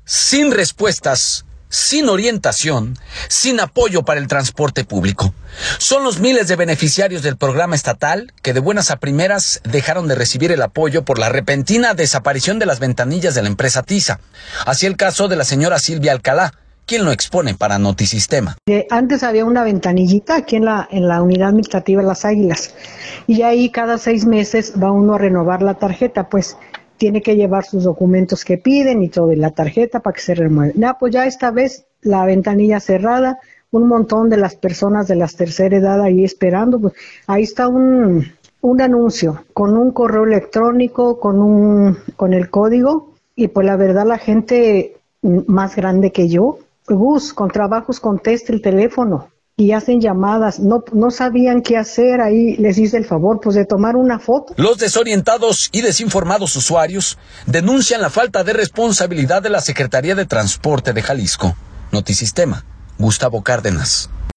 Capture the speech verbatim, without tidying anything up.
sin respuestas, sin orientación, sin apoyo para el transporte público. Son los miles de beneficiarios del programa estatal que de buenas a primeras dejaron de recibir el apoyo por la repentina desaparición de las ventanillas de la empresa Tiza. Así el caso de la señora Silvia Alcalá, quien lo expone para Notisistema. Eh, antes había una ventanillita aquí en la, en la unidad administrativa Las Águilas, y ahí cada seis meses va uno a renovar la tarjeta, pues tiene que llevar sus documentos que piden y todo, y la tarjeta para que se renueve. Ya, pues ya esta vez la ventanilla cerrada, un montón de las personas de la tercera edad ahí esperando, pues ahí está un, un anuncio con un correo electrónico, con un, con el código, y pues la verdad la gente más grande que yo, Gus, con trabajos contesta el teléfono y hacen llamadas, no, no sabían qué hacer, ahí les hice el favor pues de tomar una foto. Los desorientados y desinformados usuarios denuncian la falta de responsabilidad de la Secretaría de Transporte de Jalisco. Notisistema, Gustavo Cárdenas.